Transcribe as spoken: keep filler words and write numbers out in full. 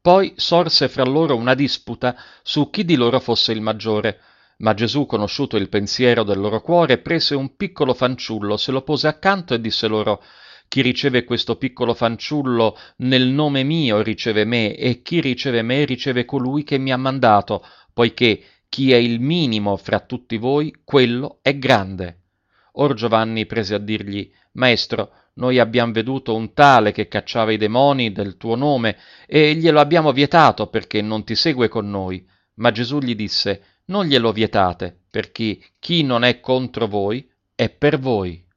Poi sorse fra loro una disputa su chi di loro fosse il maggiore. Ma Gesù, conosciuto il pensiero del loro cuore, prese un piccolo fanciullo, se lo pose accanto e disse loro: chi riceve questo piccolo fanciullo nel nome mio riceve me, e chi riceve me riceve colui che mi ha mandato, poiché chi è il minimo fra tutti voi, quello è grande. Or Giovanni prese a dirgli: Maestro, noi abbiamo veduto un tale che cacciava i demoni del tuo nome, e glielo abbiamo vietato perché non ti segue con noi. Ma Gesù gli disse: non glielo vietate, perché chi non è contro voi è per voi.